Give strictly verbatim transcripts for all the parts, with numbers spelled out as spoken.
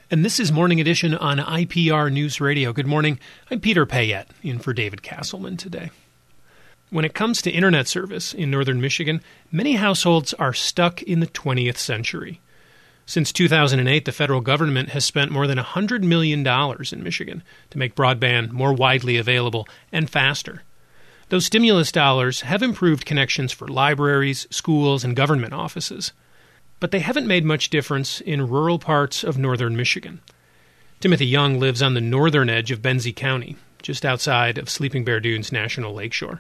And this is Morning Edition on I P R News Radio. Good morning. I'm Peter Payette, in for David Castleman today. When it comes to internet service in northern Michigan, many households are stuck in the twentieth century. Since two thousand eight, the federal government has spent more than one hundred million dollars in Michigan to make broadband more widely available and faster. Those stimulus dollars have improved connections for libraries, schools, and government offices. But they haven't made much difference in rural parts of northern Michigan. Timothy Young lives on the northern edge of Benzie County, just outside of Sleeping Bear Dunes National Lakeshore.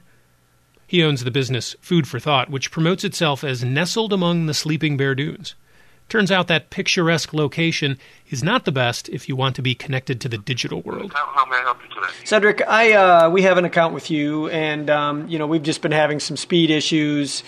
He owns the business Food for Thought, which promotes itself as nestled among the Sleeping Bear Dunes. Turns out that picturesque location is not the best if you want to be connected to the digital world. How, how may I help you today? Cedric, I uh, we have an account with you, and um, you know we've just been having some speed issues.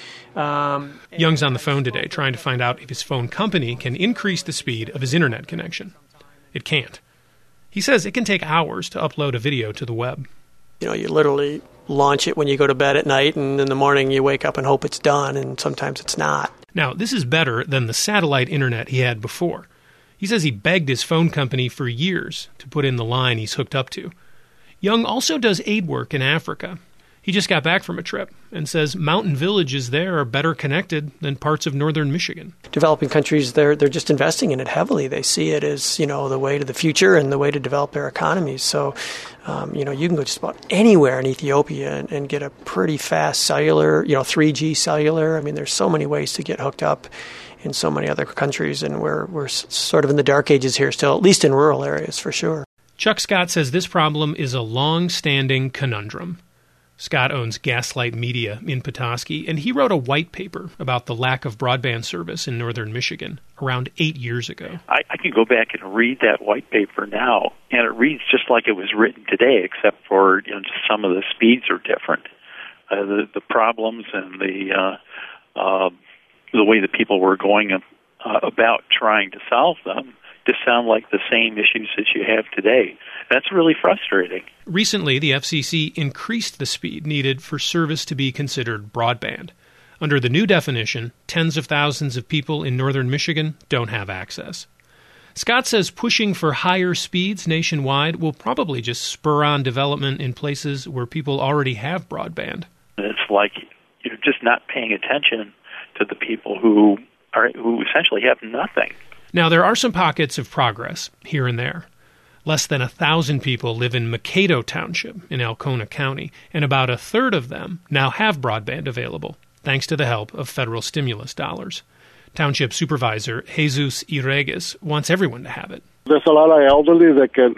Um, Young's on the phone today trying to find out if his phone company can increase the speed of his internet connection. It can't. He says it can take hours to upload a video to the web. You know, you literally launch it when you go to bed at night, and in the morning you wake up and hope it's done, and sometimes it's not. Now, this is better than the satellite internet he had before. He says he begged his phone company for years to put in the line he's hooked up to. Young also does aid work in Africa. He just got back from a trip and says mountain villages there are better connected than parts of northern Michigan. Developing countries, they're they're just investing in it heavily. They see it as, you know, the way to the future and the way to develop their economies. So, um, you know, you can go just about anywhere in Ethiopia and, and get a pretty fast cellular, you know, three G cellular. I mean, there's so many ways to get hooked up in so many other countries, and we're we're sort of in the dark ages here still, at least in rural areas for sure. Chuck Scott says this problem is a long-standing conundrum. Scott owns Gaslight Media in Petoskey, and he wrote a white paper about the lack of broadband service in northern Michigan around eight years ago. I, I can go back and read that white paper now, and it reads just like it was written today, except for, you know, just some of the speeds are different. Uh, the, the problems and the uh, uh, the way that people were going uh, about trying to solve them just sound like the same issues that you have today. That's really frustrating. Recently, the F C C increased the speed needed for service to be considered broadband. Under the new definition, tens of thousands of people in northern Michigan don't have access. Scott says pushing for higher speeds nationwide will probably just spur on development in places where people already have broadband. It's like you're just not paying attention to the people who are who essentially have nothing. Now, there are some pockets of progress here and there. Less than a thousand people live in Maquedo Township in Alcona County, and about a third of them now have broadband available, thanks to the help of federal stimulus dollars. Township Supervisor Jesus Iregues wants everyone to have it. There's a lot of elderly that can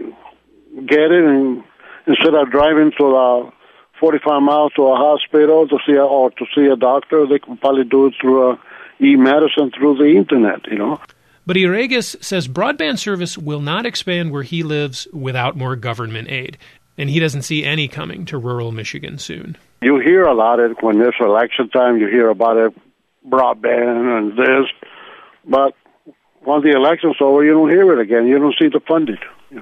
get it, and instead of driving to uh, forty-five miles to a hospital to see a, or to see a doctor, they can probably do it through uh, e-medicine through the internet, you know. But Iregues says broadband service will not expand where he lives without more government aid, and he doesn't see any coming to rural Michigan soon. You hear a lot of it when there's election time. You hear about it, broadband and this, but once the election's over, you don't hear it again. You don't see the funding.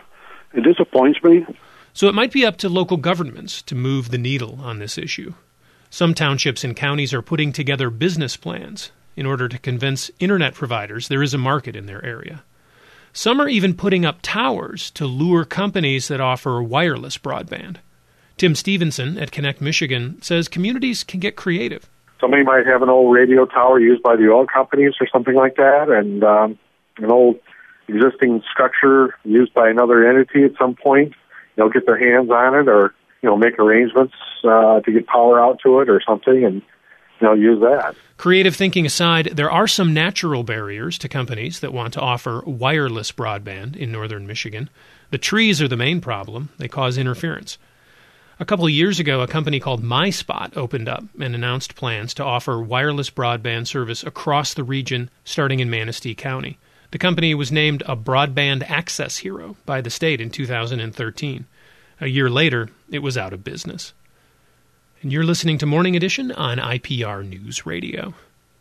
It disappoints me. So it might be up to local governments to move the needle on this issue. Some townships and counties are putting together business plans in order to convince internet providers there is a market in their area. Some are even putting up towers to lure companies that offer wireless broadband. Tim Stevenson at Connect Michigan says communities can get creative. Somebody might have an old radio tower used by the oil companies or something like that, and um, an old existing structure used by another entity at some point. They'll get their hands on it, or you know, make arrangements uh, to get power out to it or something, and you know, use that. Creative thinking aside, there are some natural barriers to companies that want to offer wireless broadband in northern Michigan. The trees are the main problem. They cause interference. A couple of years ago, a company called MySpot opened up and announced plans to offer wireless broadband service across the region, starting in Manistee County. The company was named a broadband access hero by the state in two thousand thirteen. A year later, it was out of business. And you're listening to Morning Edition on I P R News Radio.